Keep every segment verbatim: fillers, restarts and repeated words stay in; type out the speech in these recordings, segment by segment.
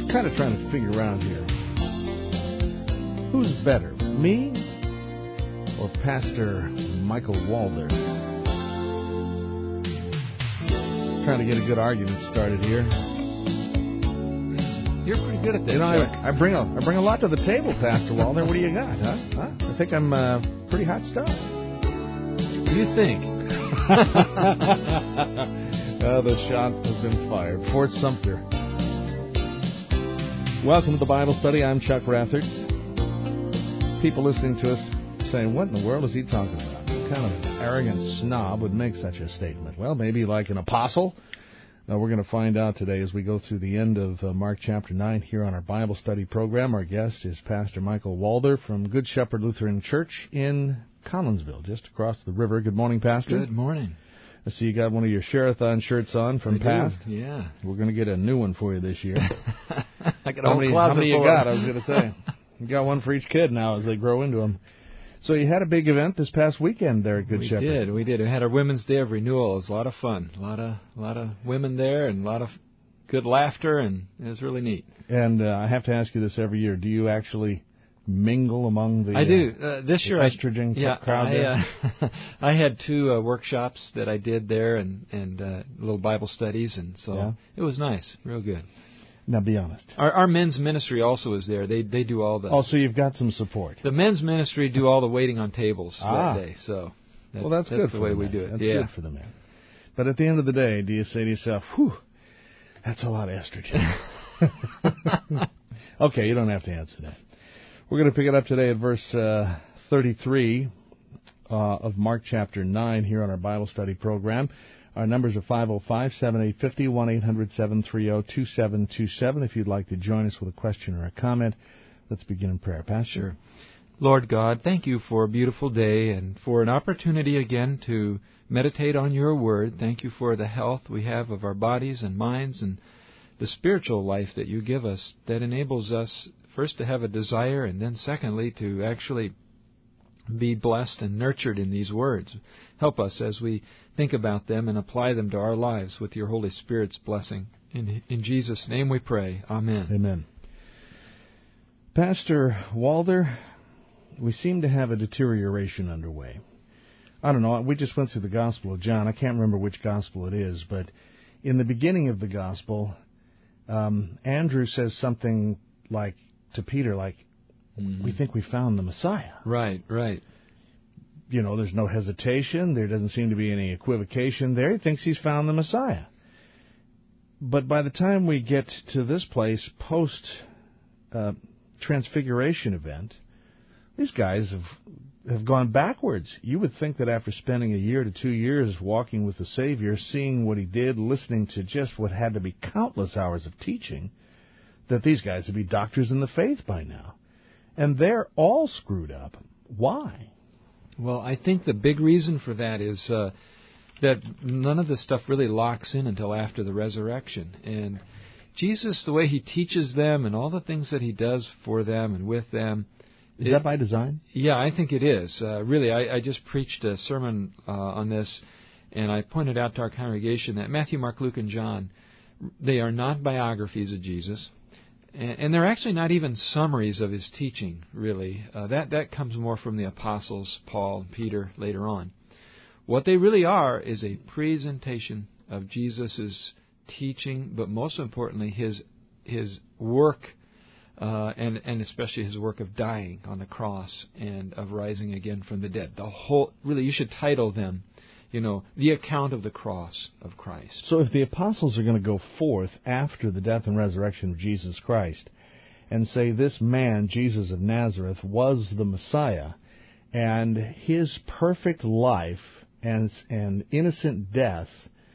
kind of trying to figure out here. Who's better, me or Pastor Michael Walder? Trying to get a good argument started here. You're pretty good at that. You know, I, I bring a I bring a lot to the table, Pastor Walder. What do you got, huh? huh? I think I'm uh, pretty hot stuff. You think? uh, the shot has been fired. Fort Sumter. Welcome to the Bible study. I'm Chuck Rathert. People listening to us saying, what in the world is he talking about? What kind of arrogant snob would make such a statement? Well, maybe like an apostle. Uh, we're going to find out today as we go through the end of uh, Mark chapter nine here on our Bible study program. Our guest is Pastor Michael Walder from Good Shepherd Lutheran Church in Collinsville, just across the river. Good morning, Pastor. Good morning. I see you got one of your Sherathon shirts on from I past. Do. Yeah. We're going to get a new one for you this year. I got a how whole many, closet how many full you got? of... I was going to say. You got one for each kid now as they grow into them. So you had a big event this past weekend there at Good we Shepherd. We did. We did. We had our Women's Day of Renewal. It was a lot of fun. A lot of, a lot of women there and a lot of good laughter, and it was really neat. And uh, I have to ask you this every year. Do you actually mingle among the I do. Uh, this the year, estrogen I, yeah, crowd I, there? Uh, I had two uh, workshops that I did there and, and uh, little Bible studies, and so yeah. It was nice. Real good. Now, be honest. Our, our men's ministry also is there. They they do all the... Oh, so you've got some support. The men's ministry do all the waiting on tables ah. that day. So that's, well, that's, that's good the for way the we men. do it. That's yeah. good for the men. But at the end of the day, do you say to yourself, whew, that's a lot of estrogen. Okay, you don't have to answer that. We're going to pick it up today at verse uh, thirty-three uh, of Mark chapter nine here on our Bible study program. Our numbers are five oh five, seven eight five oh, one eight hundred, seven three oh, two seven two seven. If you'd like to join us with a question or a comment, let's begin in prayer. Pastor. Sure. Lord God, thank you for a beautiful day and for an opportunity again to meditate on your word. Thank you for the health we have of our bodies and minds and the spiritual life that you give us that enables us first to have a desire and then secondly to actually be blessed and nurtured in these words. Help us as we think about them and apply them to our lives with your Holy Spirit's blessing. In, in Jesus' name we pray. Amen. Amen. Pastor Walder, we seem to have a deterioration underway. I don't know, we just went through the Gospel of John. I can't remember which Gospel it is, but in the beginning of the Gospel, um, Andrew says something like to Peter, like, mm-hmm. we think we found the Messiah. Right, right. You know, there's no hesitation. There doesn't seem to be any equivocation there. He thinks he's found the Messiah. But by the time we get to this place, post-transfiguration uh, event, these guys have have gone backwards. You would think that after spending a year to two years walking with the Savior, seeing what he did, listening to just what had to be countless hours of teaching, that these guys would be doctors in the faith by now. And they're all screwed up. Why? Well, I think the big reason for that is uh, that none of this stuff really locks in until after the resurrection. And Jesus, the way he teaches them and all the things that he does for them and with them, Is it, that by design? Yeah, I think it is. Uh, really, I, I just preached a sermon uh, on this, and I pointed out to our congregation that Matthew, Mark, Luke, and John, they are not biographies of Jesus, and, and they're actually not even summaries of his teaching, really. Uh, that, that comes more from the apostles, Paul and Peter, later on. What they really are is a presentation of Jesus' teaching, but most importantly, his his work, Uh, and, and especially his work of dying on the cross and of rising again from the dead. The whole, really, you should title them, you know, the account of the cross of Christ. So if the apostles are going to go forth after the death and resurrection of Jesus Christ and say this man, Jesus of Nazareth, was the Messiah, and his perfect life and, and innocent death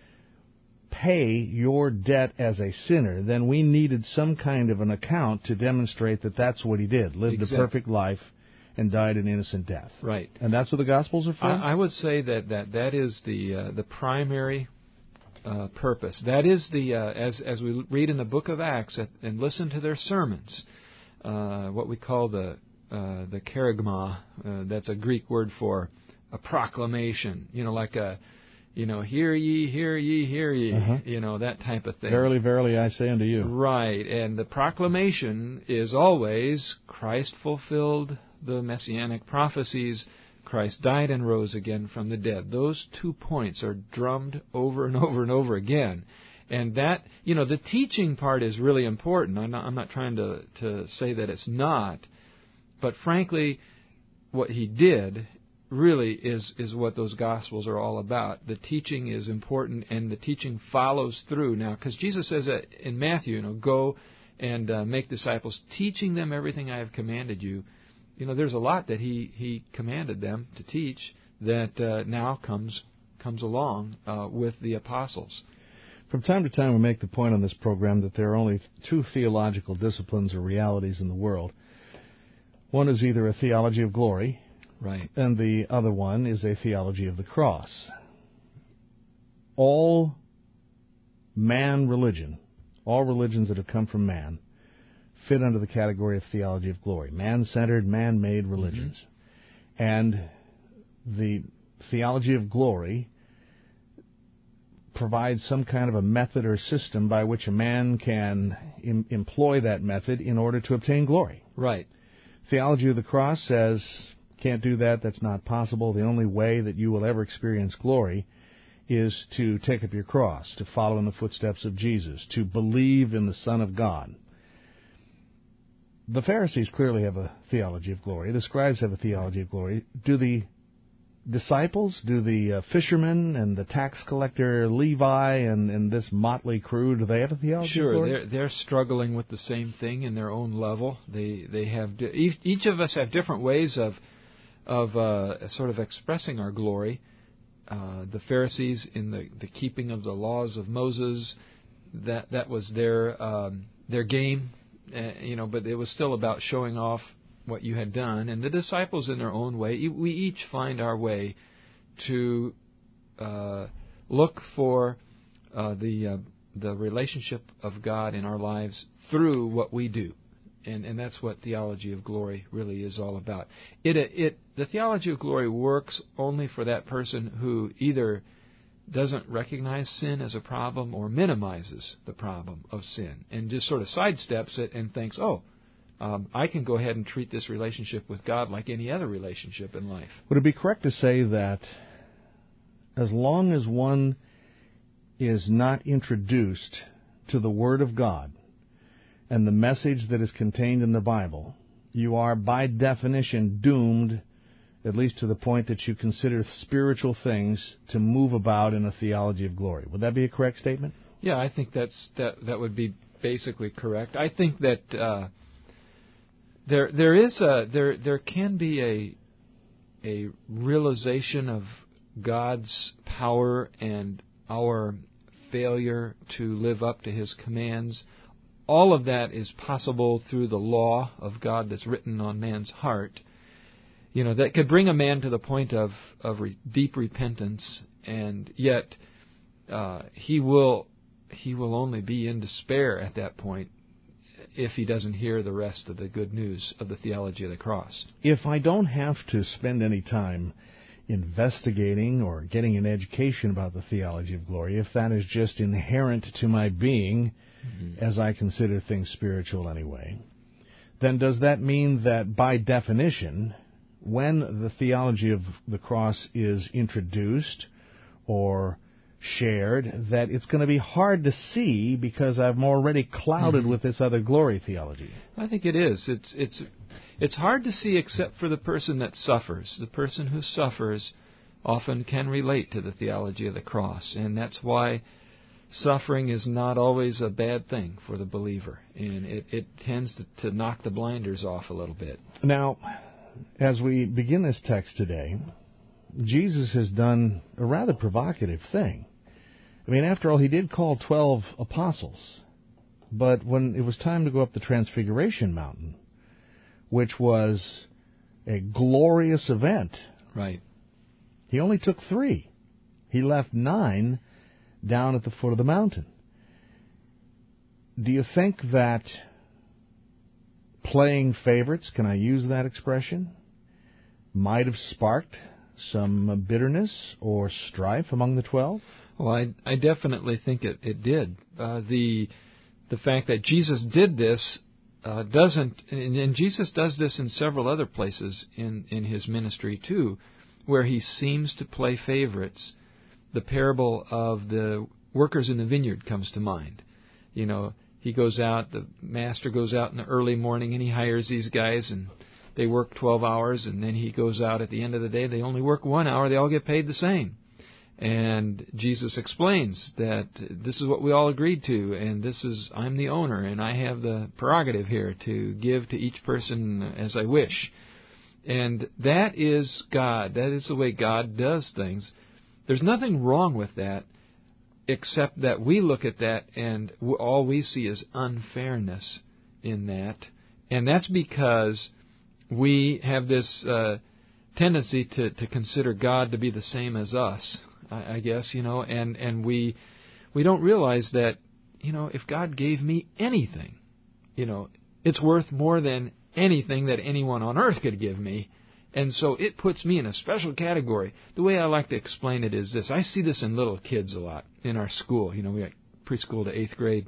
pay your debt as a sinner, then we needed some kind of an account to demonstrate that that's what he did, lived exactly. a perfect life and died an innocent death. Right. And that's what the Gospels are for? I, I would say that that, that is the uh, the primary uh, purpose. That is the, uh, as as we read in the book of Acts and listen to their sermons, uh, what we call the uh, the kerygma, uh, that's a Greek word for a proclamation, you know, like a You know, hear ye, hear ye, hear ye. Uh-huh. You know, that type of thing. Verily, verily, I say unto you. Right, and the proclamation is always Christ fulfilled the messianic prophecies. Christ died and rose again from the dead. Those two points are drummed over and over and over again. And that, you know, the teaching part is really important. I'm not, I'm not trying to, to say that it's not. But frankly, what he did really is, is what those Gospels are all about. The teaching is important, and the teaching follows through. Now, because Jesus says that in Matthew, you know, go and uh, make disciples, teaching them everything I have commanded you. You know, there's a lot that he, he commanded them to teach that uh, now comes comes along uh, with the apostles. From time to time, we make the point on this program that there are only two theological disciplines or realities in the world. One is either a theology of glory, right, and the other one is a theology of the cross. All man religion, all religions that have come from man, fit under the category of theology of glory, man-centered, man-made religions. Mm-hmm. And the theology of glory provides some kind of a method or system by which a man can em- employ that method in order to obtain glory. Right. Theology of the cross says, can't do that, that's not possible. The only way that you will ever experience glory is to take up your cross, to follow in the footsteps of Jesus, to believe in the Son of God. The Pharisees clearly have a theology of glory. The scribes have a theology of glory. Do the disciples, do the uh, fishermen and the tax collector Levi and, and this motley crew, do they have a theology sure, of glory? Sure, they're, they're struggling with the same thing in their own level. They they have each, each of us have different ways of of uh, sort of expressing our glory. Uh, the Pharisees in the, the keeping of the laws of Moses, that that was their um, their game. Uh, you know, but it was still about showing off what you had done. And the disciples, in their own way, we each find our way to uh, look for uh, the uh, the relationship of God in our lives through what we do, and and that's what theology of glory really is all about. It it the theology of glory works only for that person who either doesn't recognize sin as a problem or minimizes the problem of sin and just sort of sidesteps it and thinks, oh, um, I can go ahead and treat this relationship with God like any other relationship in life. Would it be correct to say that as long as one is not introduced to the Word of God and the message that is contained in the Bible, you are by definition doomed, at least to the point that you consider spiritual things to move about in a theology of glory? Would that be a correct statement? Yeah, I think that's that that would be basically correct. I think that uh, there there is a there there can be a a realization of God's power and our failure to live up to His commands. All of that is possible through the law of God that's written on man's heart. You know, that could bring a man to the point of, of re, deep repentance, and yet uh, he will he will only be in despair at that point if he doesn't hear the rest of the good news of the theology of the cross. If I don't have to spend any time investigating or getting an education about the theology of glory, if that is just inherent to my being, mm-hmm. as I consider things spiritual anyway, then does that mean that by definition, when the theology of the cross is introduced or shared, that it's going to be hard to see because I'm already clouded mm-hmm. with this other glory theology? I think it is. It's it's it's hard to see except for the person that suffers. The person who suffers often can relate to the theology of the cross, and that's why suffering is not always a bad thing for the believer, and it, it tends to, to knock the blinders off a little bit. Now, as we begin this text today, Jesus has done a rather provocative thing. I mean, after all, he did call twelve apostles, but when it was time to go up the Transfiguration Mountain, which was a glorious event, right, he only took three. He left nine down at the foot of the mountain. Do you think that playing favorites, can I use that expression, might have sparked some bitterness or strife among the twelve? Well, I, I definitely think it, it did. Uh, the the fact that Jesus did this uh, doesn't, and, and Jesus does this in several other places in, in his ministry too, where he seems to play favorites. The parable of the workers in the vineyard comes to mind. You know, he goes out, the master goes out in the early morning and he hires these guys and they work twelve hours, and then he goes out at the end of the day. They only work one hour. They all get paid the same. And Jesus explains that this is what we all agreed to, and this is, I'm the owner, and I have the prerogative here to give to each person as I wish. And that is God. That is the way God does things. There's nothing wrong with that, except that we look at that and all we see is unfairness in that. And that's because we have this uh, tendency to, to consider God to be the same as us, I, I guess, you know, and, and we we don't realize that, you know, if God gave me anything, you know, it's worth more than anything that anyone on earth could give me. And so it puts me in a special category. The way I like to explain it is this. I see this in little kids a lot in our school. You know, we got preschool to eighth grade.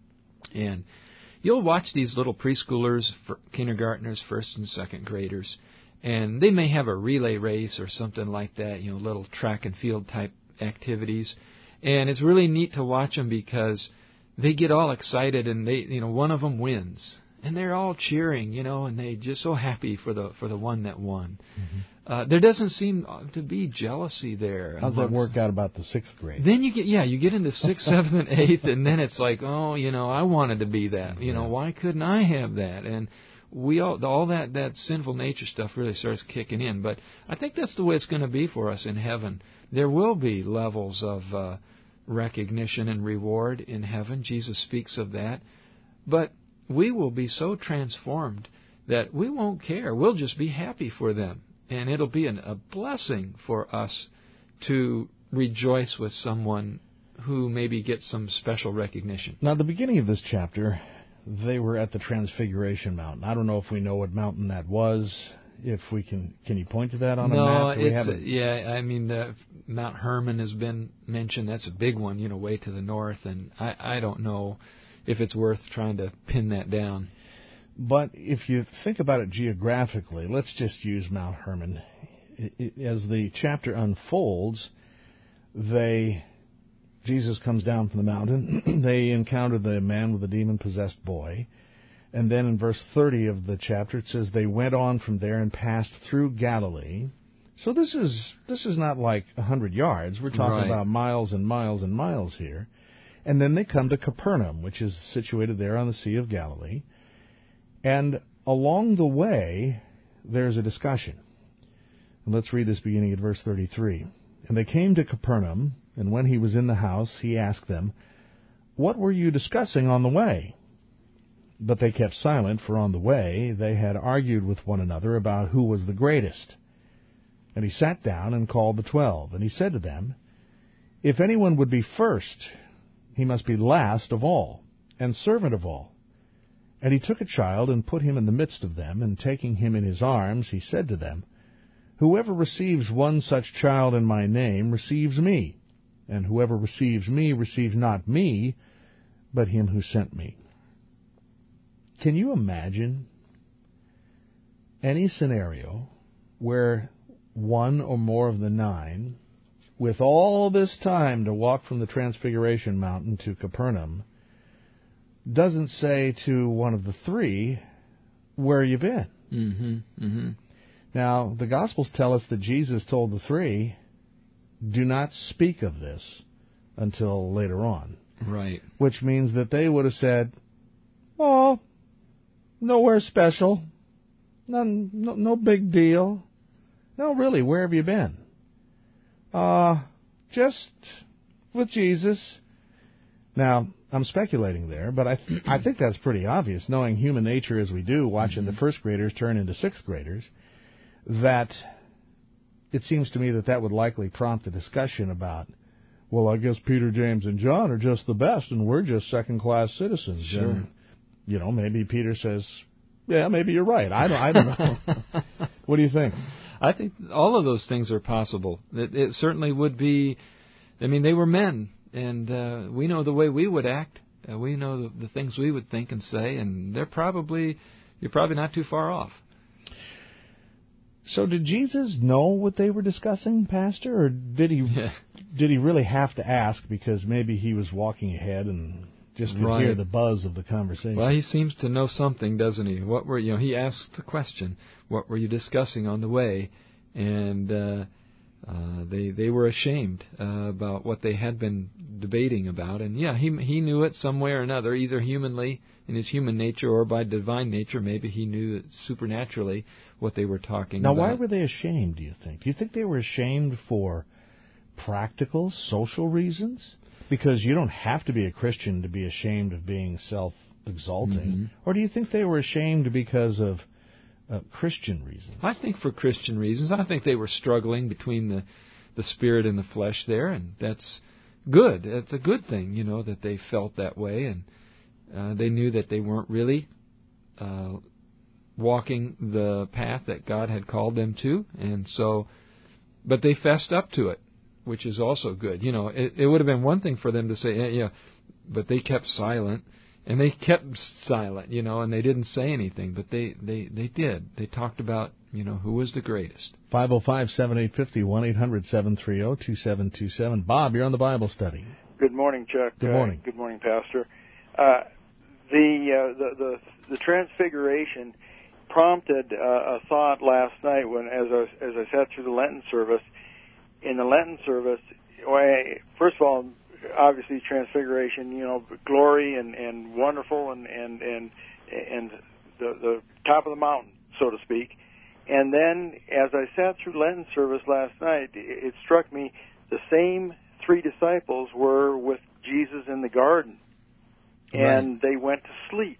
And you'll watch these little preschoolers, kindergartners, first and second graders, and they may have a relay race or something like that, you know, little track and field type activities. And it's really neat to watch them because they get all excited and they, you know, one of them wins. And they're all cheering, you know, and they just so happy for the for the one that won. Mm-hmm. Uh, there doesn't seem to be jealousy there. How's that work out about the sixth grade? Then you get, yeah, you get into sixth, seventh, and eighth, and then it's like, oh, you know, I wanted to be that. You know, why couldn't I have that? And we all, all that, that sinful nature stuff really starts kicking in. But I think that's the way it's going to be for us in heaven. There will be levels of uh, recognition and reward in heaven. Jesus speaks of that. But we will be so transformed that we won't care. We'll just be happy for them. And it'll be an, a blessing for us to rejoice with someone who maybe gets some special recognition. Now, at the beginning of this chapter, they were at the Transfiguration Mountain. I don't know if we know what mountain that was. If we can, can you point to that on no, a map? No, it's a, yeah. I mean, uh, Mount Hermon has been mentioned. That's a big one, you know, way to the north. And I, I don't know if it's worth trying to pin that down. But if you think about it geographically, let's just use Mount Hermon. As the chapter unfolds, they Jesus comes down from the mountain. They encounter the man with the demon-possessed boy. And then in verse thirty of the chapter, it says, they went on from there and passed through Galilee. So this is this is not like a hundred yards. We're talking right. about miles and miles and miles here. And then they come to Capernaum, which is situated there on the Sea of Galilee. And along the way, there's a discussion. And let's read this beginning at verse thirty-three. And they came to Capernaum, and when he was in the house, he asked them, what were you discussing on the way? But they kept silent, for on the way they had argued with one another about who was the greatest. And he sat down and called the twelve. And he said to them, if anyone would be first, he must be last of all, and servant of all. And he took a child and put him in the midst of them, and taking him in his arms, he said to them, whoever receives one such child in my name receives me, and whoever receives me receives not me, but him who sent me. Can you imagine any scenario where one or more of the nine, with all this time to walk from the Transfiguration Mountain to Capernaum, doesn't say to one of the three, where you been? Mm-hmm, mm-hmm. Now, the Gospels tell us that Jesus told the three, do not speak of this until later on. Right. Which means that they would have said, oh, nowhere special. None, no, no big deal. No, really, where have you been? Uh, just with Jesus. Now, I'm speculating there, but I th- I think that's pretty obvious, knowing human nature as we do, watching mm-hmm. the first graders turn into sixth graders, that it seems to me that that would likely prompt a discussion about, well, I guess Peter, James, and John are just the best, and we're just second-class citizens. Sure. And, you know, maybe Peter says, yeah, maybe you're right. I don't, I don't know. What do you think? I think all of those things are possible. It, it certainly would be. I mean, they were men, and uh, we know the way we would act. Uh, we know the, the things we would think and say, and they're probably you're probably not too far off. So did Jesus know what they were discussing, Pastor, or did he yeah. did he really have to ask because maybe he was walking ahead and just could right. hear the buzz of the conversation? Well, he seems to know something, doesn't he? What were you know? He asked the question, "What were you discussing on the way?" And uh, uh, they they were ashamed uh, about what they had been debating about, and yeah, he he knew it some way or another, either humanly in his human nature or by divine nature. Maybe he knew it supernaturally what they were talking now, about. Now, why were they ashamed, do you think? Do you think they were ashamed for practical, social reasons? Because you don't have to be a Christian to be ashamed of being self-exalting. Mm-hmm. Or do you think they were ashamed because of uh, Christian reasons? I think for Christian reasons. I think they were struggling between the, the spirit and the flesh there, and that's good. It's a good thing, you know, that they felt that way, and uh, they knew that they weren't really uh, walking the path that God had called them to, and so, but they fessed up to it, which is also good. You know, it, it would have been one thing for them to say, yeah, yeah, but they kept silent, and they kept silent, you know, and they didn't say anything, but they, they, they did. They talked about, you know, who was the greatest. five oh five, seven eight five oh, one eight hundred, seven three oh, two seven two seven. Bob, you're on the Bible study. Good morning, Chuck. Good morning. Uh, good morning, Pastor. Uh, the, uh, the the the Transfiguration prompted uh, a thought last night when, as I, as I sat through the Lenten service. In the Lenten service, first of all, obviously Transfiguration, you know, glory and, and wonderful and and and and the the top of the mountain, so to speak. And then, as I sat through Lenten service last night, it struck me the same three disciples were with Jesus in the garden, and right. they went to sleep.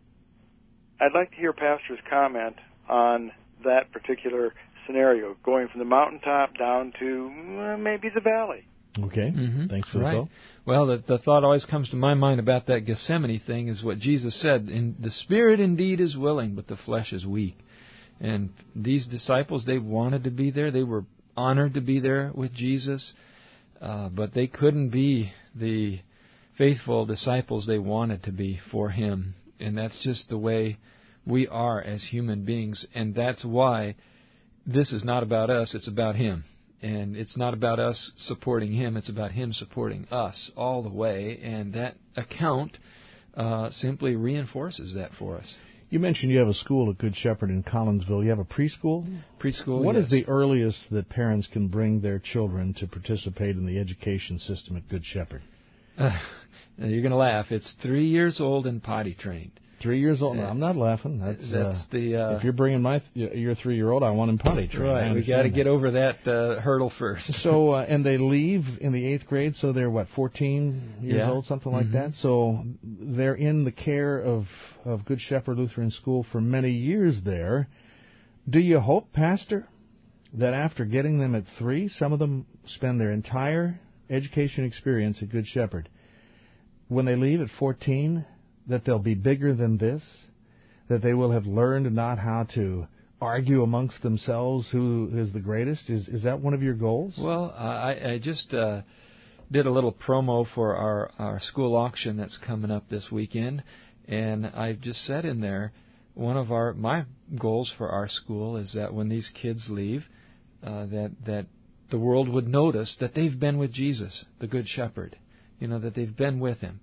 I'd like to hear Pastor's comment on that particular scenario, going from the mountaintop down to uh, maybe the valley. Okay, mm-hmm. Thanks for right. the call. Well, the, the thought always comes to my mind about that Gethsemane thing is what Jesus said, in, the spirit indeed is willing, but the flesh is weak. And these disciples, they wanted to be there. They were honored to be there with Jesus, uh, but they couldn't be the faithful disciples they wanted to be for Him. And that's just the way we are as human beings, and that's why this is not about us, it's about Him. And it's not about us supporting Him, it's about Him supporting us all the way, and that account uh, simply reinforces that for us. You mentioned you have a school at Good Shepherd in Collinsville. You have a preschool? Preschool, What yes. is the earliest that parents can bring their children to participate in the education system at Good Shepherd? Uh, you're going to laugh. It's three years old and potty trained. Three years old? No, I'm not laughing. That's, That's uh, the. Uh, if you're bringing my th- your three-year-old, I want him potty trained. Right, we got to get over that uh, hurdle first. So, uh, and they leave in the eighth grade, so they're what, fourteen years yeah. old, something like mm-hmm. that. So they're in the care of of Good Shepherd Lutheran School for many years there. Do you hope, Pastor, that after getting them at three, some of them spend their entire education experience at Good Shepherd, when they leave at fourteen, that they'll be bigger than this, that they will have learned not how to argue amongst themselves who is the greatest? Is is that one of your goals? Well, I, I just uh, did a little promo for our, our school auction that's coming up this weekend, and I've just said in there, one of our my goals for our school is that when these kids leave, uh, that that the world would notice that they've been with Jesus, the Good Shepherd, you know, that they've been with Him.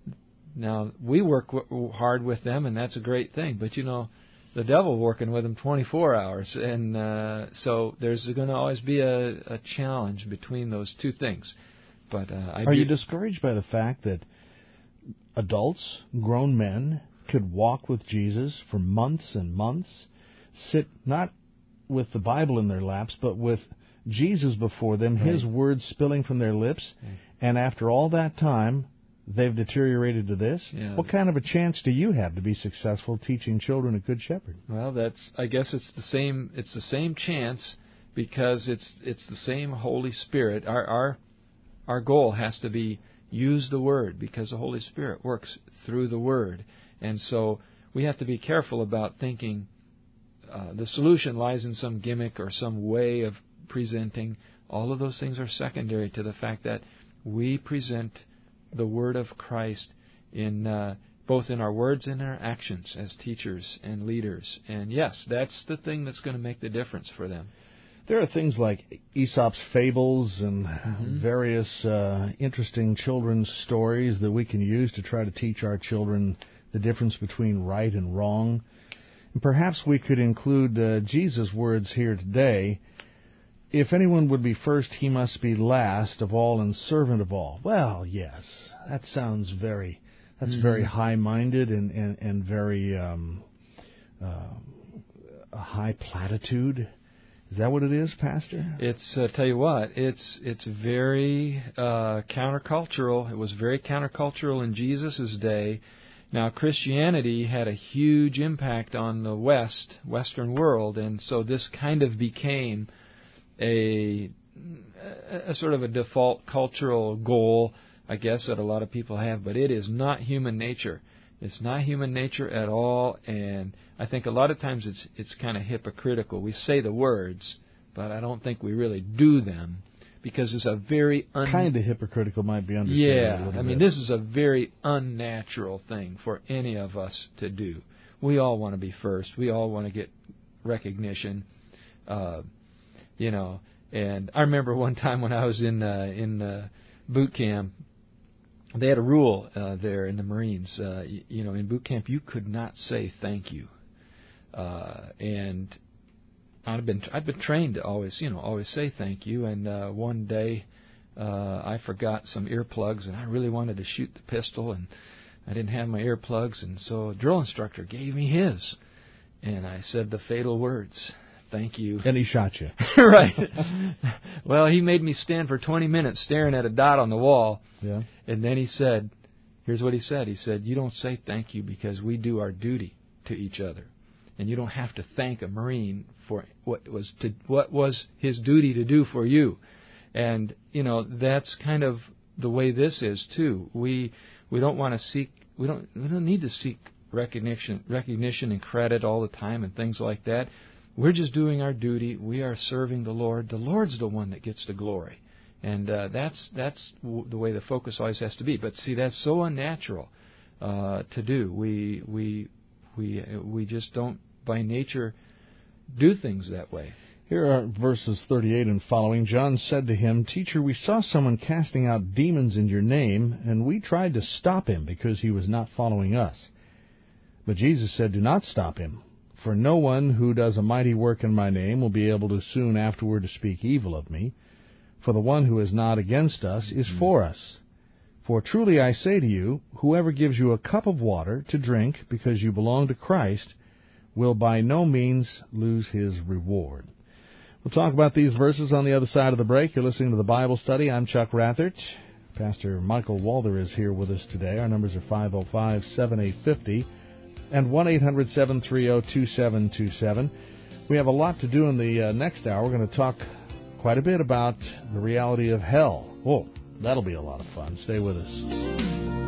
Now, we work w- hard with them, and that's a great thing. But, you know, the devil working with them twenty-four hours. And uh, so there's going to always be a, a challenge between those two things. But uh, I Are do... you discouraged by the fact that adults, grown men, could walk with Jesus for months and months, sit not with the Bible in their laps, but with Jesus before them, right. His words spilling from their lips, right. And after all that time, they've deteriorated to this? Yeah. What kind of a chance do you have to be successful teaching children at Good Shepherd? Well, that's I guess it's the same it's the same chance because it's it's the same Holy Spirit. Our our our goal has to be use the Word because the Holy Spirit works through the Word. And so we have to be careful about thinking uh, the solution lies in some gimmick or some way of presenting. All of those things are secondary to the fact that we present the Word of Christ in uh, both in our words and our actions as teachers and leaders. And yes, that's the thing that's going to make the difference for them. There are things like Aesop's fables and mm-hmm. various uh, interesting children's stories that we can use to try to teach our children the difference between right and wrong. And perhaps we could include uh, Jesus' words here today. If anyone would be first, he must be last of all and servant of all. Well, yes, that sounds very, that's mm-hmm. very high-minded and, and, and very um, uh, a high platitude. Is that what it is, Pastor? It's, uh, tell you what, it's it's very uh, countercultural. It was very countercultural in Jesus' day. Now, Christianity had a huge impact on the West, Western world, and so this kind of became a, a sort of a default cultural goal, I guess, that a lot of people have, but it is not human nature. It's not human nature at all, and I think a lot of times it's it's kind of hypocritical. We say the words, but I don't think we really do them, because it's a very un- kind of hypocritical might be understood. Yeah, a I mean, bit. this is a very unnatural thing for any of us to do. We all want to be first. We all want to get recognition, uh, you know. And I remember one time when I was in uh, in uh, boot camp. They had a rule uh, there in the Marines. Uh, you, you know, in boot camp, you could not say thank you. Uh, and I'd been I'd been trained to always, you know, always say thank you. And uh, one day, uh, I forgot some earplugs, and I really wanted to shoot the pistol, and I didn't have my earplugs, and so a drill instructor gave me his, and I said the fatal words. Thank you. And he shot you. Right. Well, he made me stand for twenty minutes staring at a dot on the wall. Yeah. And then he said, here's what he said. He said, you don't say thank you because we do our duty to each other. And you don't have to thank a Marine for what was to what was his duty to do for you. And, you know, that's kind of the way this is, too. We we don't want to seek, we don't we don't need to seek recognition, recognition and credit all the time and things like that. We're just doing our duty. We are serving the Lord. The Lord's the one that gets the glory. And uh, that's that's w- the way the focus always has to be. But see, that's so unnatural uh, to do. We we we we just don't by nature do things that way. Here are verses thirty-eight and following. John said to him, Teacher, we saw someone casting out demons in your name, and we tried to stop him because he was not following us. But Jesus said, Do not stop him. For no one who does a mighty work in my name will be able to soon afterward to speak evil of me. For the one who is not against us is mm-hmm. for us. For truly I say to you, whoever gives you a cup of water to drink because you belong to Christ will by no means lose his reward. We'll talk about these verses on the other side of the break. You're listening to the Bible Study. I'm Chuck Rathert. Pastor Michael Walther is here with us today. Our numbers are five oh five, seven eight five oh and one eight hundred, seven three zero, two seven two seven. We have a lot to do in the uh, next hour. We're going to talk quite a bit about the reality of hell. Oh, that'll be a lot of fun. Stay with us.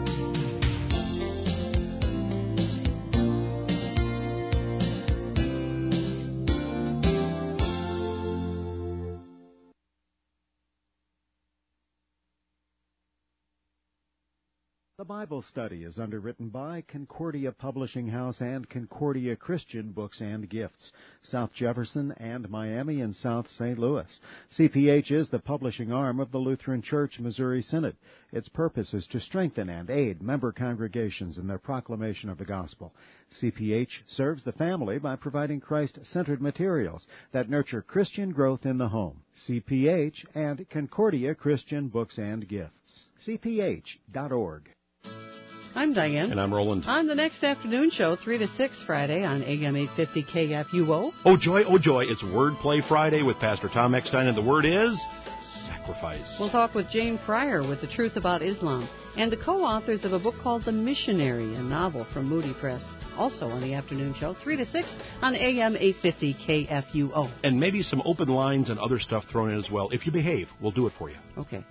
The Bible Study is underwritten by Concordia Publishing House and Concordia Christian Books and Gifts, South Jefferson and Miami and South Saint Louis. C P H is the publishing arm of the Lutheran Church Missouri Synod. Its purpose is to strengthen and aid member congregations in their proclamation of the gospel. C P H serves the family by providing Christ-centered materials that nurture Christian growth in the home. C P H and Concordia Christian Books and Gifts. C P H dot org. I'm Diane. And I'm Roland. On the next afternoon show, three to six Friday on A M eight fifty K F U O. Oh, joy, oh, joy. It's Wordplay Friday with Pastor Tom Eckstein, and the word is sacrifice. We'll talk with Jane Fryer with The Truth About Islam and the co-authors of a book called The Missionary, a novel from Moody Press. Also on the afternoon show, three to six on A M eight fifty K F U O. And maybe some open lines and other stuff thrown in as well. If you behave, we'll do it for you. Okay.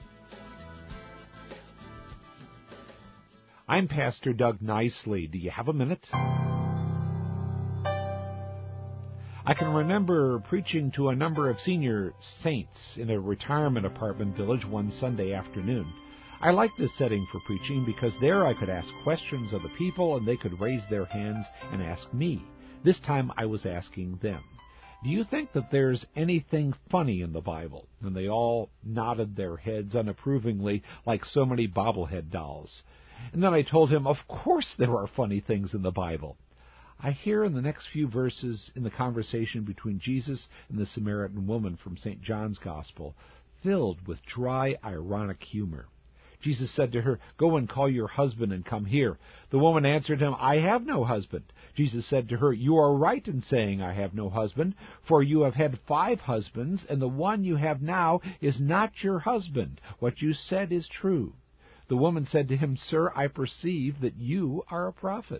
I'm Pastor Doug Nicely. Do you have a minute? I can remember preaching to a number of senior saints in a retirement apartment village one Sunday afternoon. I liked this setting for preaching because there I could ask questions of the people and they could raise their hands and ask me. This time I was asking them, "Do you think that there's anything funny in the Bible?" And they all nodded their heads unapprovingly like so many bobblehead dolls. And then I told him, of course there are funny things in the Bible. I hear in the next few verses in the conversation between Jesus and the Samaritan woman from Saint John's Gospel, filled with dry, ironic humor. Jesus said to her, "Go and call your husband and come here." The woman answered him, "I have no husband." Jesus said to her, "You are right in saying I have no husband, for you have had five husbands, and the one you have now is not your husband. What you said is true." The woman said to him, "Sir, I perceive that you are a prophet."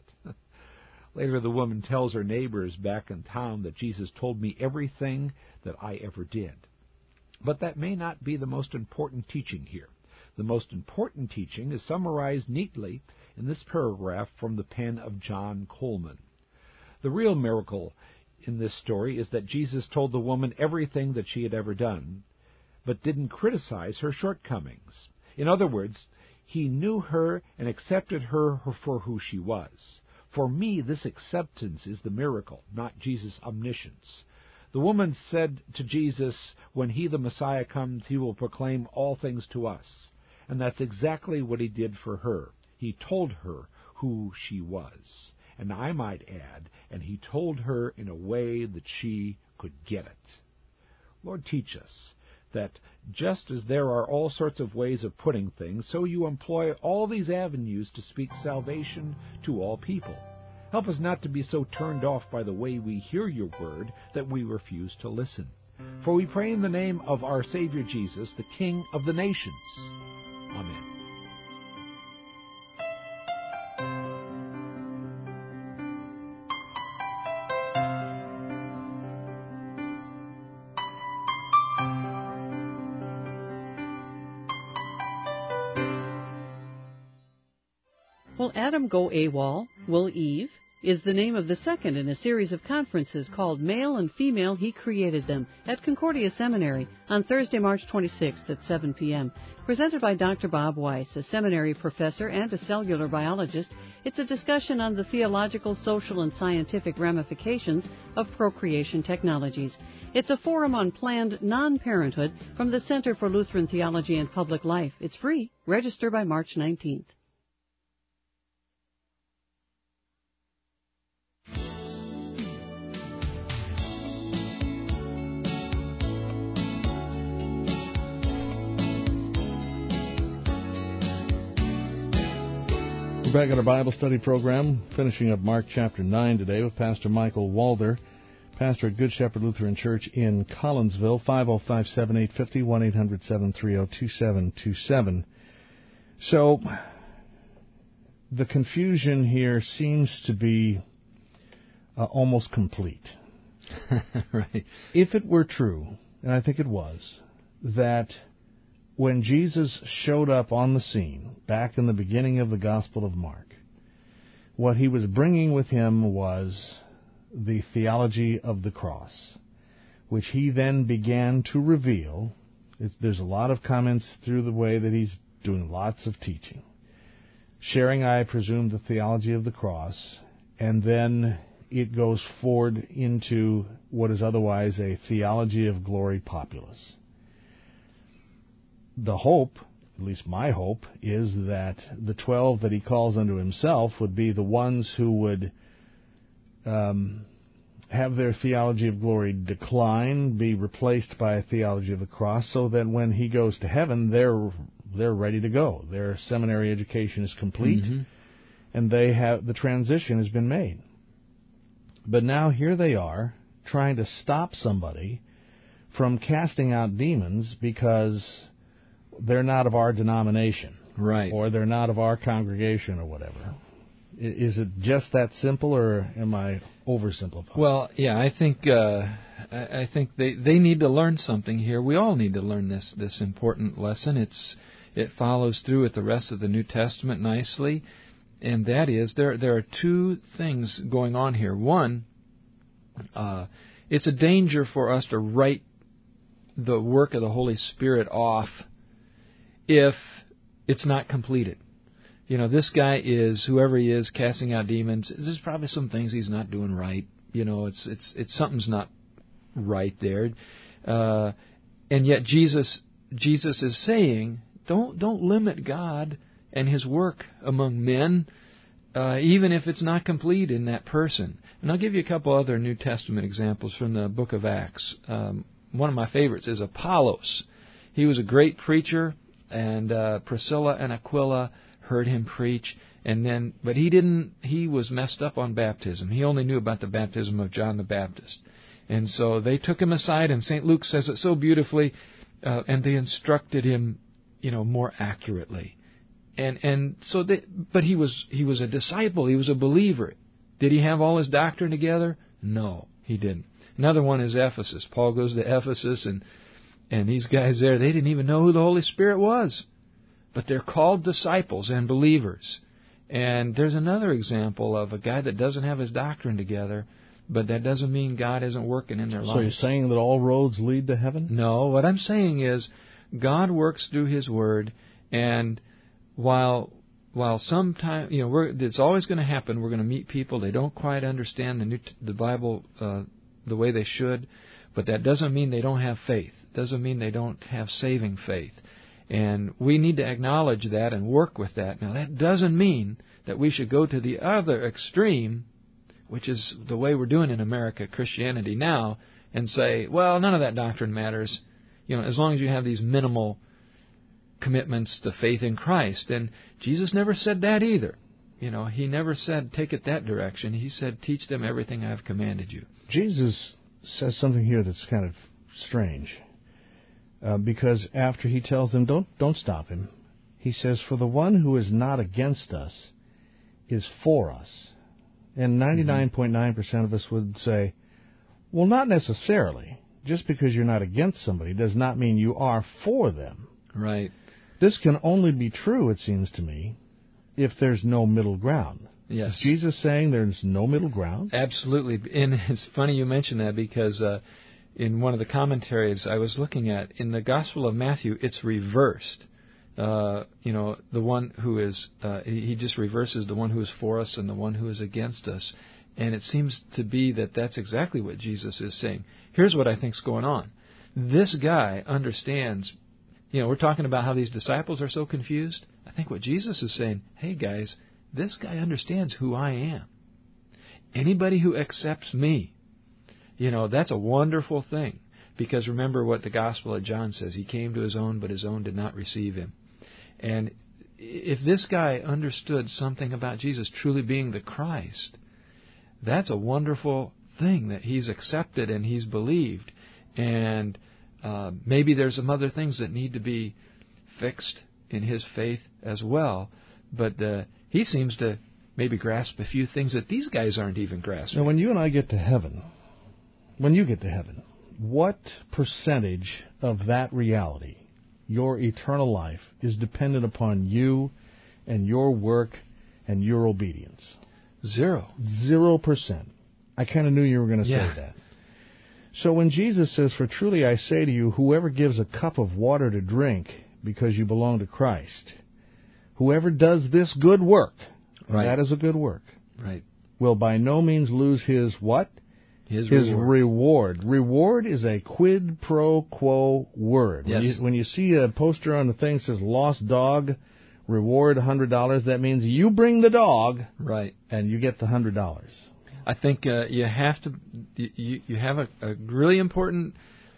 Later, the woman tells her neighbors back in town that Jesus told me everything that I ever did. But that may not be the most important teaching here. The most important teaching is summarized neatly in this paragraph from the pen of John Coleman. The real miracle in this story is that Jesus told the woman everything that she had ever done, but didn't criticize her shortcomings. In other words, he knew her and accepted her for who she was. For me, this acceptance is the miracle, not Jesus' omniscience. The woman said to Jesus, when he, the Messiah, comes, he will proclaim all things to us. And that's exactly what he did for her. He told her who she was. And I might add, and he told her in a way that she could get it. Lord, teach us that just as there are all sorts of ways of putting things, so you employ all these avenues to speak salvation to all people. Help us not to be so turned off by the way we hear your word that we refuse to listen. For we pray in the name of our Savior Jesus, the King of the nations. Amen. Will Adam go AWOL? Will Eve? Is the name of the second in a series of conferences called Male and Female, He Created Them at Concordia Seminary on Thursday, March twenty-sixth at seven p.m. Presented by Doctor Bob Weiss, a seminary professor and a cellular biologist. It's a discussion on the theological, social, and scientific ramifications of procreation technologies. It's a forum on planned non-parenthood from the Center for Lutheran Theology and Public Life. It's free. Register by March nineteenth. Back at our Bible study program, finishing up Mark chapter nine today with Pastor Michael Walder, pastor at Good Shepherd Lutheran Church in Collinsville, five oh five, seven eight five oh, one eight hundred, seven three oh, two seven two seven. So, the confusion here seems to be uh, almost complete. Right. If it were true, and I think it was, that when Jesus showed up on the scene, back in the beginning of the Gospel of Mark, what he was bringing with him was the theology of the cross, which he then began to reveal. It's, there's a lot of comments through the way that he's doing lots of teaching, sharing, I presume, the theology of the cross, and then it goes forward into what is otherwise a theology of glory populace. The hope, at least my hope, is that the twelve that he calls unto himself would be the ones who would um, have their theology of glory decline, be replaced by a theology of the cross, so that when he goes to heaven, they're they're ready to go. Their seminary education is complete, mm-hmm. and they have the transition has been made. But now here they are trying to stop somebody from casting out demons because they're not of our denomination, right? Or they're not of our congregation, or whatever. Is it just that simple, or am I oversimplifying? Well, yeah, I think uh, I think they, they need to learn something here. We all need to learn this this important lesson. It's it follows through with the rest of the New Testament nicely, and that is there there are two things going on here. One, uh, it's a danger for us to write the work of the Holy Spirit off if it's not completed. You know, this guy is, whoever he is, casting out demons. There's probably some things he's not doing right. You know, it's it's it's something's not right there. Uh, and yet Jesus Jesus is saying, don't don't limit God and His work among men, uh, even if it's not complete in that person. And I'll give you a couple other New Testament examples from the book of Acts. Um, one of my favorites is Apollos. He was a great preacher, and uh, Priscilla and Aquila heard him preach, and then, but he didn't, he was messed up on baptism. He only knew about the baptism of John the Baptist. And so they took him aside, and Saint Luke says it so beautifully, uh, and they instructed him, you know, more accurately. And and so, they, but he was he was a disciple. He was a believer. Did he have all his doctrine together? No, he didn't. Another one is Ephesus. Paul goes to Ephesus, and and these guys there, they didn't even know who the Holy Spirit was. But they're called disciples and believers. And there's another example of a guy that doesn't have his doctrine together, but that doesn't mean God isn't working in their lives. So you're saying that all roads lead to heaven? No, what I'm saying is God works through His Word, and while while sometimes, you know, we're, it's always going to happen. We're going to meet people, they don't quite understand the new, the Bible uh, the way they should, but that doesn't mean they don't have faith. It doesn't mean they don't have saving faith. And we need to acknowledge that and work with that. Now, that doesn't mean that we should go to the other extreme, which is the way we're doing in America, Christianity now, and say, well, none of that doctrine matters, you know, as long as you have these minimal commitments to faith in Christ. And Jesus never said that either. You know, He never said, take it that direction. He said, teach them everything I have commanded you. Jesus says something here that's kind of strange. Uh, because after He tells them, don't don't stop Him, He says, for the one who is not against us is for us. And ninety-nine point nine percent of us would say, well, not necessarily. Just because you're not against somebody does not mean you are for them. Right. This can only be true, it seems to me, if there's no middle ground. Yes. Is Jesus saying there's no middle ground? Absolutely. And it's funny you mention that, because uh, in one of the commentaries I was looking at, in the Gospel of Matthew, it's reversed. Uh, you know, the one who is, uh, he just reverses the one who is for us and the one who is against us. And it seems to be that that's exactly what Jesus is saying. Here's what I think's going on. This guy understands, you know, we're talking about how these disciples are so confused. I think what Jesus is saying, hey guys, this guy understands who I am. Anybody who accepts me, you know, that's a wonderful thing. Because remember what the Gospel of John says. He came to His own, but His own did not receive Him. And if this guy understood something about Jesus truly being the Christ, that's a wonderful thing that he's accepted and he's believed. And uh, maybe there's some other things that need to be fixed in his faith as well. But uh, he seems to maybe grasp a few things that these guys aren't even grasping. Now, when you and I get to heaven, when you get to heaven, what percentage of that reality, your eternal life, is dependent upon you and your work and your obedience? Zero. Zero percent. I kind of knew you were going to yeah. say that. So when Jesus says, for truly I say to you, whoever gives a cup of water to drink because you belong to Christ, whoever does this good work, right. that is a good work, right, will by no means lose his what? His, his reward. reward. Reward is a quid pro quo word. Yes. When you, when you see a poster on the thing that says lost dog, reward one hundred dollars, that means you bring the dog, right, and you get the one hundred dollars. I think uh, you have to, you, you have a, a really important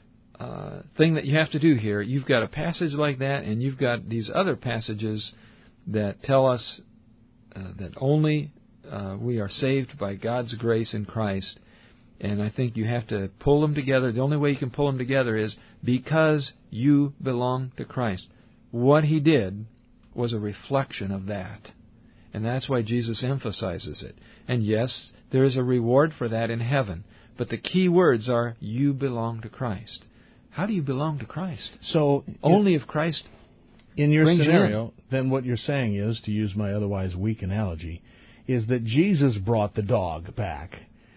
uh, thing that you have to do here. You've got a passage like that, and you've got these other passages that tell us uh, that only uh, we are saved by God's grace in Christ. And I think you have to pull them together. The only way you can pull them together is because you belong to Christ. What He did was a reflection of that. And that's why Jesus emphasizes it. And yes, there is a reward for that in heaven. But the key words are, you belong to Christ. How do you belong to Christ? So only if Christ in your brings scenario, you in. Then what you're saying is, to use my otherwise weak analogy, is that Jesus brought the dog back.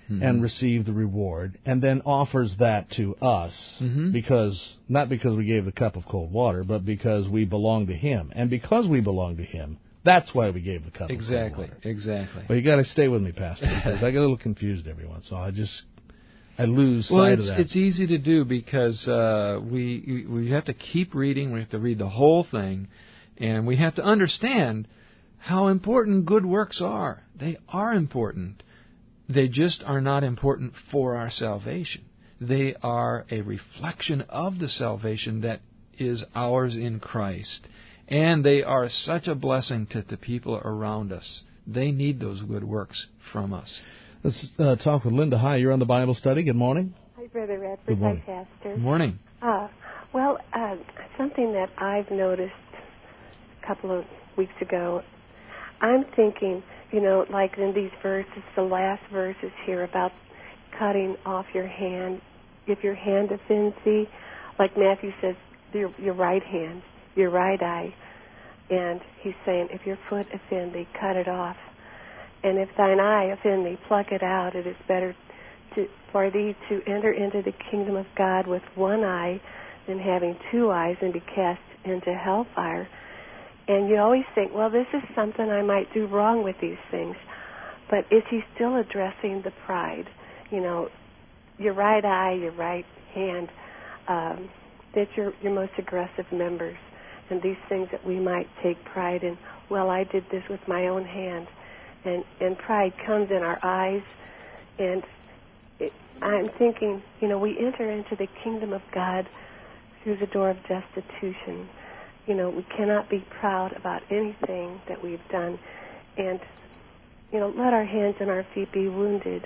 mm-hmm. and receive the reward, and then offers that to us mm-hmm. because not because we gave the cup of cold water, but because we belong to Him, and because we belong to Him, that's why we gave the cup exactly, of cold water. Exactly. But you got to stay with me, Pastor, because I get a little confused every once in a while. I just I lose well, sight it's, of that. It's easy to do because uh, we we have to keep reading. We have to read the whole thing, and we have to understand how important good works are. They are important. They just are not important for our salvation. They are a reflection of the salvation that is ours in Christ. And they are such a blessing to the people around us. They need those good works from us. Let's uh, talk with Linda. Hi, you're on the Bible study. Good morning. Hi, Brother Radford. Good morning. Hi, Pastor. Good morning. Uh, well, uh, something that I've noticed a couple of weeks ago, I'm thinking, you know, like in these verses, the last verses here about cutting off your hand. If your hand offends thee, like Matthew says, your, your right hand, your right eye. And he's saying, if your foot offend thee, cut it off. And if thine eye offend thee, pluck it out. It is better to, for thee to enter into the kingdom of God with one eye than having two eyes and be cast into hellfire. And you always think, well, this is something I might do wrong with these things. But is he still addressing the pride? You know, your right eye, your right hand, um, that's your, your most aggressive members. And these things that we might take pride in, well, I did this with my own hand. And, and pride comes in our eyes. And it, I'm thinking, you know, we enter into the kingdom of God through the door of destitution. You know, we cannot be proud about anything that we've done. And, you know, let our hands and our feet be wounded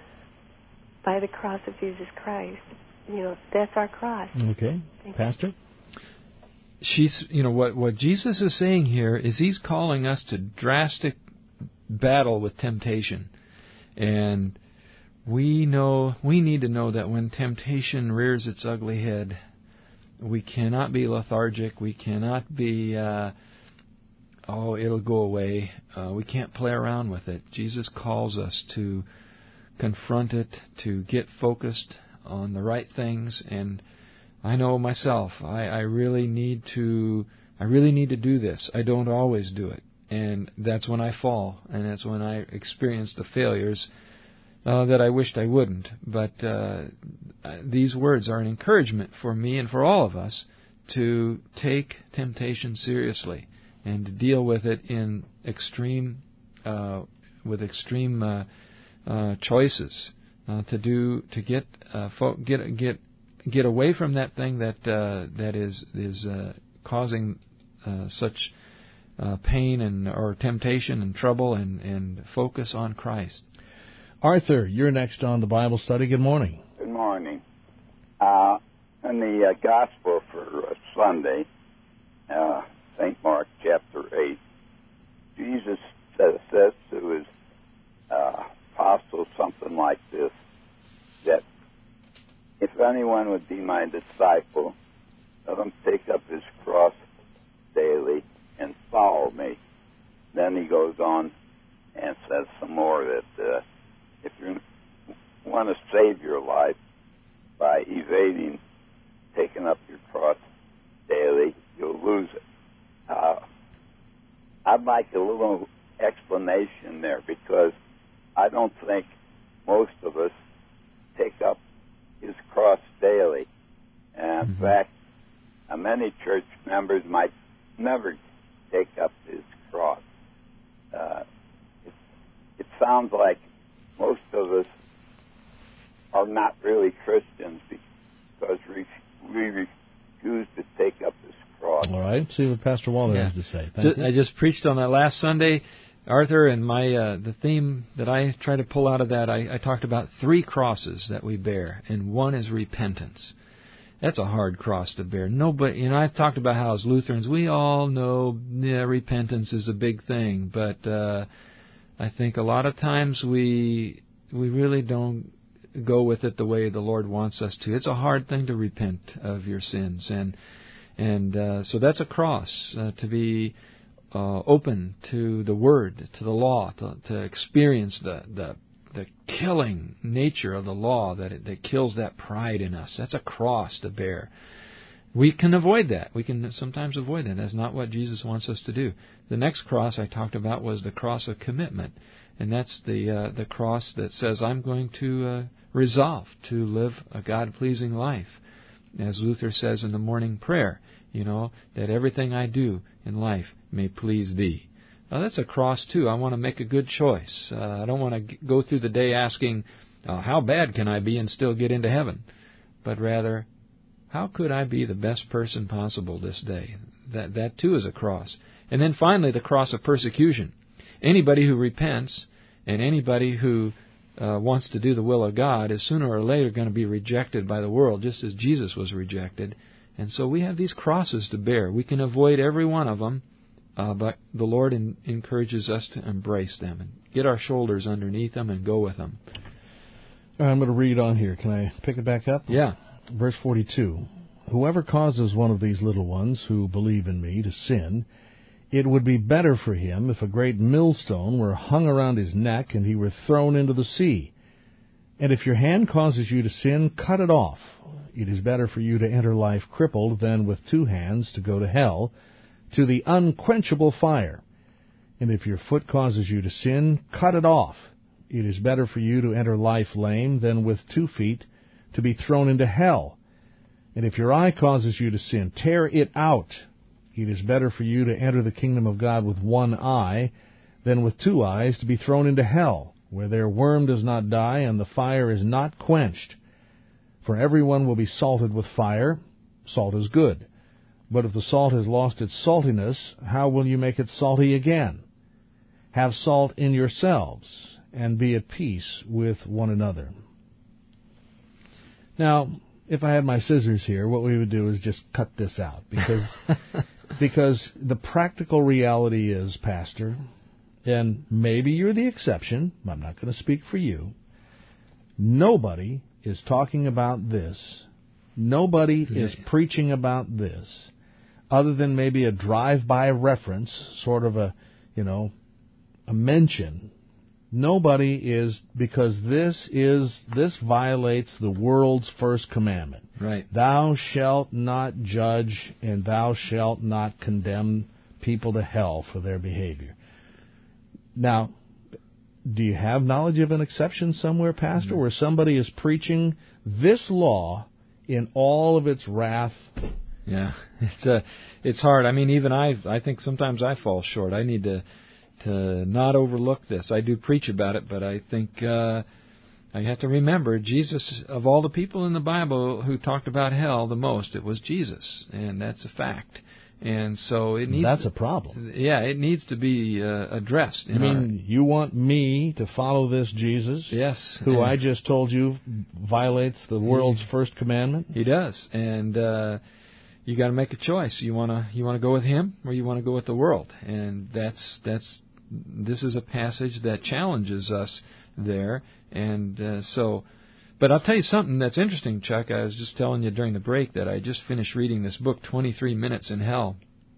by the cross of Jesus Christ. You know, that's our cross. Okay. Thank Pastor? You. She's, you know, what, what Jesus is saying here is he's calling us to drastic battle with temptation. And we know, we need to know that when temptation rears its ugly head, we cannot be lethargic. We cannot be, uh, oh, it'll go away. Uh, we can't play around with it. Jesus calls us to confront it, to get focused on the right things. And I know myself, I, I really need to, I really need to do this. I don't always do it. And that's when I fall, and that's when I experience the failures Uh, that I wished I wouldn't. But uh, these words are an encouragement for me and for all of us to take temptation seriously and to deal with it in extreme, uh, with extreme uh, uh, choices. Uh, to do to get uh, fo- get get get away from that thing that uh, that is is uh, causing uh, such uh, pain and or temptation and trouble, and, and focus on Christ. Arthur, you're next on the Bible study. Good morning. Good morning. Uh, in the uh, Gospel for uh, Sunday, uh, Saint Mark chapter eight, Jesus says, says to his uh, apostles something like this, that if anyone would be my disciple, let him take up his cross daily and follow me. Then he goes on and says some more that uh, if you want to save your life by evading taking up your cross daily, you'll lose it. Uh, I'd like a little explanation there, because I don't think most of us take up his cross daily. And in mm-hmm. fact, uh, many church members might never take up his cross. Uh, it, it sounds like most of us are not really Christians because we, we refuse to take up this cross. All right. See what Pastor Waller yeah. has to say. Thank just, you. I just preached on that last Sunday, Arthur, and my uh, the theme that I try to pull out of that, I, I talked about three crosses that we bear, and one is repentance. That's a hard cross to bear. Nobody, you know, I've talked about how as Lutherans we all know yeah, repentance is a big thing, but uh, I think a lot of times we we really don't go with it the way the Lord wants us to. It's a hard thing to repent of your sins, and and uh, so that's a cross uh, to be uh, open to the Word, to the law, to, to experience the the the killing nature of the law that it, that kills that pride in us. That's a cross to bear. We can avoid that. We can sometimes avoid that. That's not what Jesus wants us to do. The next cross I talked about was the cross of commitment, and that's the uh, the cross that says I'm going to uh, resolve to live a God-pleasing life, as Luther says in the morning prayer. You know, that everything I do in life may please Thee. Now that's a cross too. I want to make a good choice. Uh, I don't want to go through the day asking, uh, how bad can I be and still get into heaven? But rather, how could I be the best person possible this day? That that too is a cross. And then finally, the cross of persecution. Anybody who repents and anybody who uh, wants to do the will of God is sooner or later going to be rejected by the world, just as Jesus was rejected. And so we have these crosses to bear. We can avoid every one of them, uh, but the Lord in, encourages us to embrace them and get our shoulders underneath them and go with them. I'm going to read on here. Can I pick it back up? Yeah. Verse forty-two. Whoever causes one of these little ones who believe in me to sin, it would be better for him if a great millstone were hung around his neck and he were thrown into the sea. And if your hand causes you to sin, cut it off. It is better for you to enter life crippled than with two hands to go to hell, to the unquenchable fire. And if your foot causes you to sin, cut it off. It is better for you to enter life lame than with two feet to be thrown into hell. And if your eye causes you to sin, tear it out. It is better for you to enter the kingdom of God with one eye than with two eyes to be thrown into hell, where their worm does not die and the fire is not quenched. For everyone will be salted with fire. Salt is good. But if the salt has lost its saltiness, how will you make it salty again? Have salt in yourselves, and be at peace with one another. Now, if I had my scissors here, what we would do is just cut this out, because because the practical reality is, Pastor, and maybe you're the exception, I'm not going to speak for you, nobody is talking about this. Nobody is preaching about this, other than maybe a drive-by reference, sort of a, you know, a mention. Nobody is, because this is, this violates the world's first commandment. Right. Thou shalt not judge, and thou shalt not condemn people to hell for their behavior. Now, do you have knowledge of an exception somewhere, Pastor, where somebody is preaching this law in all of its wrath? Yeah, it's a, it's hard. I mean, even I, I think sometimes I fall short. I need to, to not overlook this. I do preach about it, but I think uh, I have to remember Jesus, of all the people in the Bible who talked about hell the most, it was Jesus, and that's a fact. And so it needs. That's to, a problem. Yeah, it needs to be uh, addressed. You mean our, you want me to follow this Jesus? Yes. Who I just told you violates the world's he, first commandment? He does, and uh, you got to make a choice. You wanna you wanna go with him, or you want to go with the world? And that's that's this is a passage that challenges us there, and uh, so. But I'll tell you something that's interesting, Chuck. I was just telling you during the break that I just finished reading this book, twenty-three minutes in Hell,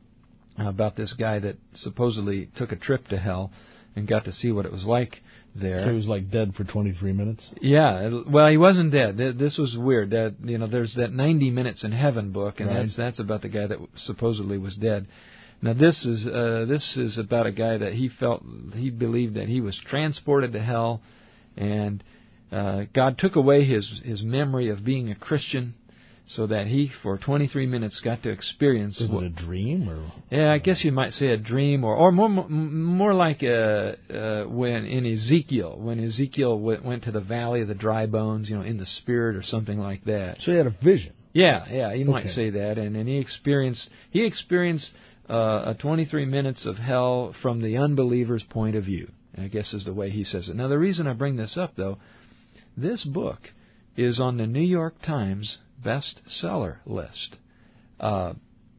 about this guy that supposedly took a trip to hell and got to see what it was like there. So he was like dead for twenty-three minutes? Yeah. Well, he wasn't dead. This was weird. That, you know, there's that ninety minutes in Heaven book, and right. that's that's about the guy that supposedly was dead. Now this is uh, this is about a guy that he felt he believed that he was transported to hell, and Uh, God took away his, his memory of being a Christian so that he, for twenty-three minutes, got to experience... Is what, it a dream? Or Yeah, I guess you might say a dream, or, or more more like a, uh, when in Ezekiel, when Ezekiel went, went to the valley of the dry bones, you know, in the spirit or something like that. So he had a vision. Yeah, yeah, you okay. might say that. And, and he experienced, he experienced uh, a twenty-three minutes of hell from the unbeliever's point of view, I guess is the way he says it. Now, the reason I bring this up, though, this book is on the New York Times bestseller list. Uh,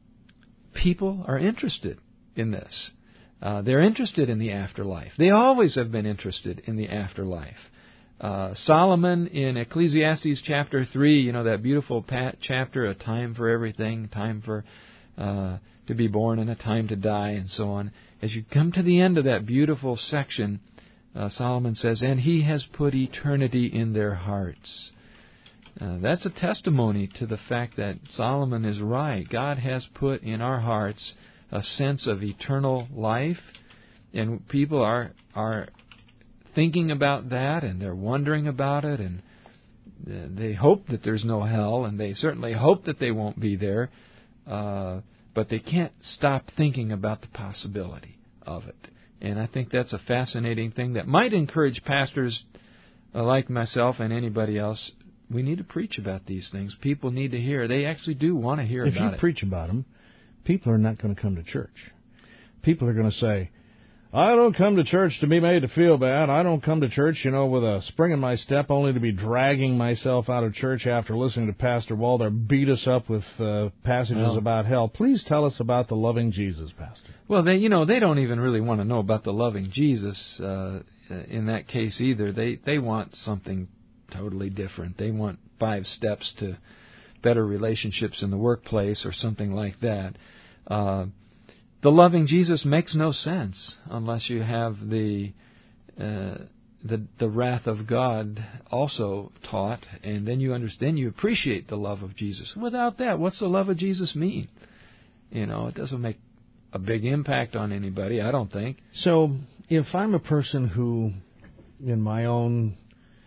people are interested in this. Uh, they're interested in the afterlife. They always have been interested in the afterlife. Uh, Solomon in Ecclesiastes chapter three, you know, that beautiful pat chapter, a time for everything, time for uh, to be born and a time to die, and so on. As you come to the end of that beautiful section, uh, Solomon says, and He has put eternity in their hearts. Uh, that's a testimony to the fact that Solomon is right. God has put in our hearts a sense of eternal life, and people are are thinking about that, and they're wondering about it, and they hope that there's no hell, and they certainly hope that they won't be there, uh, but they can't stop thinking about the possibility of it. And I think that's a fascinating thing that might encourage pastors uh, like myself and anybody else. We need to preach about these things. People need to hear. They actually do want to hear if about it. If you preach about them, people are not going to come to church. People are going to say, I don't come to church to be made to feel bad. I don't come to church, you know, with a spring in my step only to be dragging myself out of church after listening to Pastor Walder beat us up with uh, passages well, about hell. Please tell us about the loving Jesus, Pastor. Well, they, you know, they don't even really want to know about the loving Jesus uh, in that case either. They they want something totally different. They want five steps to better relationships in the workplace or something like that. Uh, the loving Jesus makes no sense unless you have the uh, the the wrath of God also taught, and then you understand, you appreciate the love of Jesus. Without that, what's the love of Jesus mean? You know, it doesn't make a big impact on anybody, I don't think. So, if I'm a person who, in my own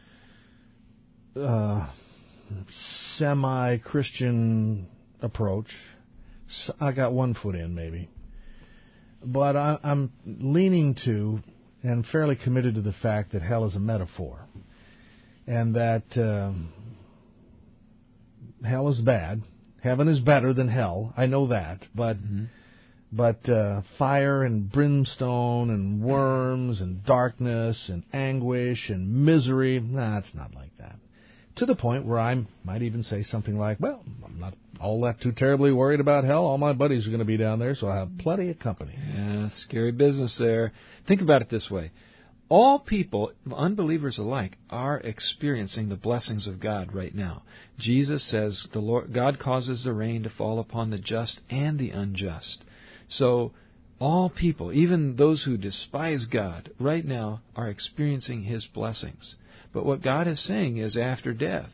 uh, semi-Christian approach, I got one foot in maybe, but I, I'm leaning to and fairly committed to the fact that hell is a metaphor, and that um, hell is bad. Heaven is better than hell. I know that, but mm-hmm. but uh, fire and brimstone and worms and darkness and anguish and misery, nah, it's not like that. To the point where I might even say something like, well, I'm not all that too terribly worried about hell. All my buddies are going to be down there, so I have plenty of company. Yeah, scary business there. Think about it this way. All people, unbelievers alike, are experiencing the blessings of God right now. Jesus says the Lord, God causes the rain to fall upon the just and the unjust. So all people, even those who despise God, right now are experiencing His blessings. But what God is saying is after death,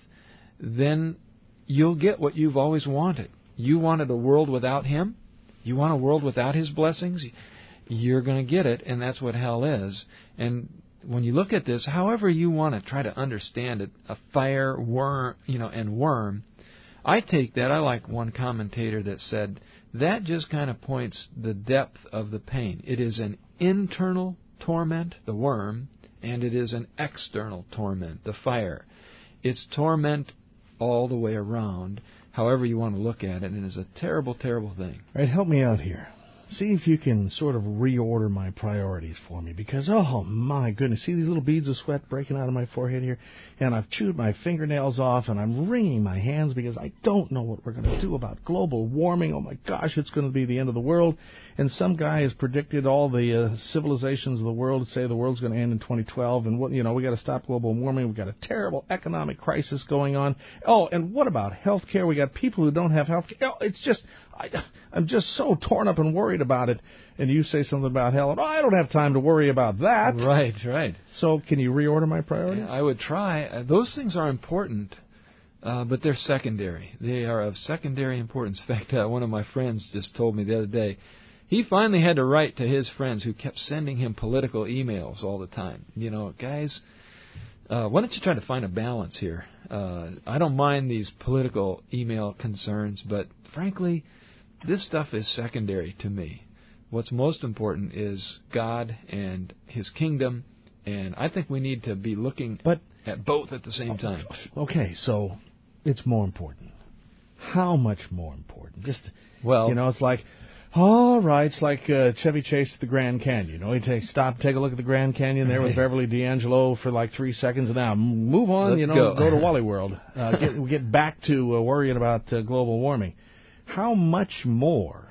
then you'll get what you've always wanted. You wanted a world without Him? You want a world without His blessings? You're going to get it, and that's what hell is. And when you look at this, however you want to try to understand it, a fire, worm, you know, and worm, I take that, I like one commentator that said, that just kind of points the depth of the pain. It is an internal torment, the worm, and it is an external torment, the fire. It's torment all the way around, however you want to look at it, and it is a terrible, terrible thing. All right, help me out here. See if you can sort of reorder my priorities for me, because, oh, my goodness, see these little beads of sweat breaking out of my forehead here? And I've chewed my fingernails off, and I'm wringing my hands because I don't know what we're going to do about global warming. Oh, my gosh, it's going to be the end of the world. And some guy has predicted all the uh, civilizations of the world, say the world's going to end in twenty twelve, and, what you know, we got to stop global warming. We've got a terrible economic crisis going on. Oh, and what about health care? We got people who don't have health care. Oh, it's just... I, I'm just so torn up and worried about it. And you say something about hell, and oh, I don't have time to worry about that. Right, right. So can you reorder my priorities? Yeah, I would try. Uh, those things are important, uh, but they're secondary. They are of secondary importance. In fact, uh, one of my friends just told me the other day, he finally had to write to his friends who kept sending him political emails all the time. You know, guys, uh, why don't you try to find a balance here? Uh, I don't mind these political email concerns, but frankly, this stuff is secondary to me. What's most important is God and His kingdom, and I think we need to be looking but, at both at the same time. Okay, so it's more important. How much more important? Just, well, you know, it's like, all right, it's like uh, Chevy Chase at the Grand Canyon. You know, he takes stop, take a look at the Grand Canyon there with Beverly D'Angelo for like three seconds, and now move on. Let's you know, go, go to Wally World. Uh, get get back to uh, worrying about uh, global warming. How much more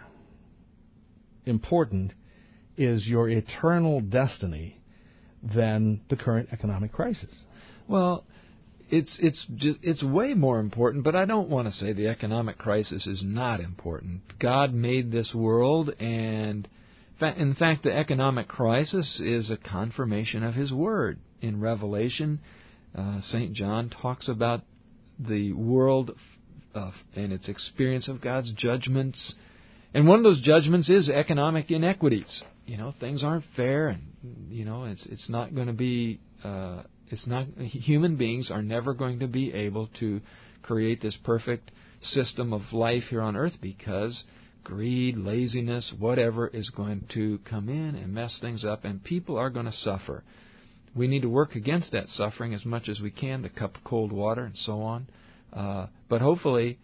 important is your eternal destiny than the current economic crisis? Well, it's it's just, it's way more important, but I don't want to say the economic crisis is not important. God made this world, and in fa- in fact, the economic crisis is a confirmation of His Word. In Revelation, uh, Saint John talks about the world uh, and its experience of God's judgments. And one of those judgments is economic inequities. You know, things aren't fair, and you know, it's it's not going to be. Uh, it's not. Human beings are never going to be able to create this perfect system of life here on earth because greed, laziness, whatever is going to come in and mess things up, and people are going to suffer. We need to work against that suffering as much as we can, the cup of cold water and so on. Uh, but hopefully,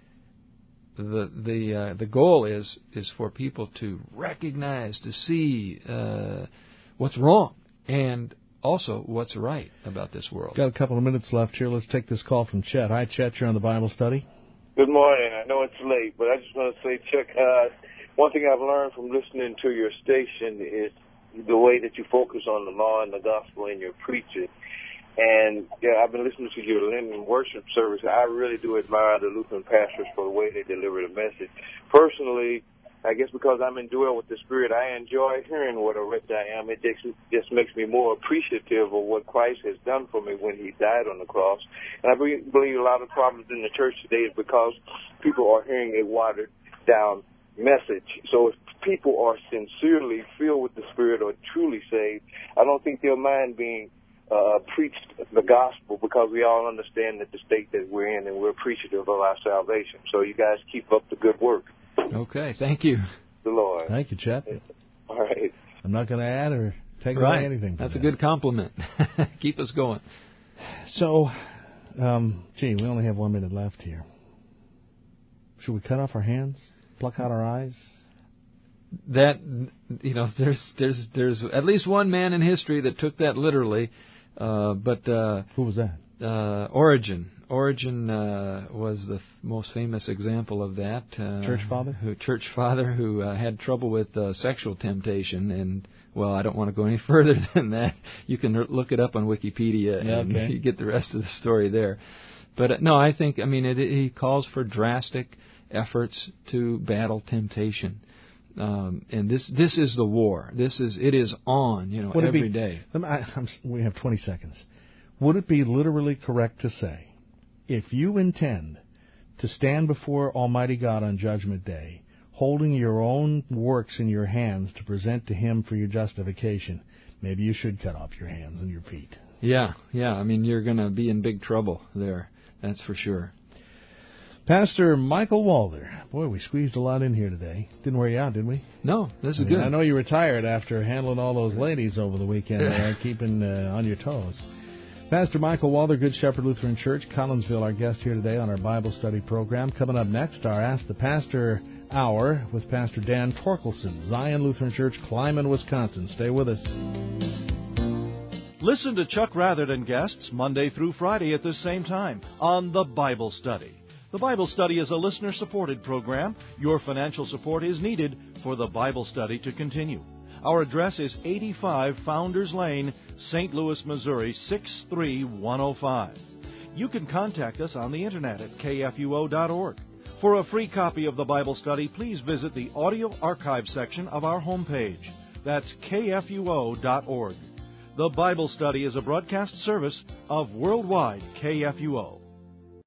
the the uh, the goal is is for people to recognize, to see uh, what's wrong, and also what's right about this world. Got a couple of minutes left here. Let's take this call from Chet. Hi, Chet. You're on the Bible study. Good morning. I know it's late, but I just want to say, Chuck, uh, one thing I've learned from listening to your station is the way that you focus on the law and the gospel in your preaching. And, yeah, I've been listening to your Lenten worship service. I really do admire the Lutheran pastors for the way they deliver the message. Personally, I guess because I'm endued with the Spirit, I enjoy hearing what a wretch I am. It just, just makes me more appreciative of what Christ has done for me when He died on the cross. And I believe a lot of problems in the church today is because people are hearing a watered-down message. So if people are sincerely filled with the Spirit or truly saved, I don't think they'll mind being uh, preached the gospel, because we all understand that the state that we're in, and we're appreciative of our salvation. So you guys keep up the good work. Okay, thank you. The Lord. Thank you, Chet. All right. I'm not going to add or take right. away anything. That's that. a good compliment. Keep us going. So, um, gee, we only have one minute left here. Should we cut off our hands? Pluck out our eyes? That, you know, there's there's there's at least one man in history that took that literally, uh, but uh, who was that? Uh, Origen. Origen uh, was the f- most famous example of that. Uh, church father? Who church father who uh, had trouble with uh, sexual temptation, and well, I don't want to go any further than that. You can r- look it up on Wikipedia, yeah, and okay. you get the rest of the story there. But uh, no, I think I mean it, it, he calls for drastic efforts to battle temptation. Um, and this this is the war. This is it is on, you know, Would every be, day. I, I'm, we have twenty seconds. Would it be literally correct to say, if you intend to stand before Almighty God on Judgment Day, holding your own works in your hands to present to Him for your justification, maybe you should cut off your hands and your feet? Yeah, yeah. I mean, you're going to be in big trouble there. That's for sure. Pastor Michael Walther. Boy, we squeezed a lot in here today. Didn't wear you out, did we? No, this is I mean, good. I know you were tired after handling all those ladies over the weekend there, keeping uh, on your toes. Pastor Michael Walther, Good Shepherd Lutheran Church, Collinsville, our guest here today on our Bible study program. Coming up next, our Ask the Pastor Hour with Pastor Dan Torkelson, Zion Lutheran Church, Kleiman, Wisconsin. Stay with us. Listen to Chuck Rathert and guests Monday through Friday at this same time on The Bible Study. The Bible Study is a listener-supported program. Your financial support is needed for the Bible study to continue. Our address is eighty-five Founders Lane, Saint Louis, Missouri, six three one oh five. You can contact us on the Internet at K F U O dot org. For a free copy of the Bible study, please visit the audio archive section of our homepage. That's K F U O dot org. The Bible Study is a broadcast service of Worldwide K F U O.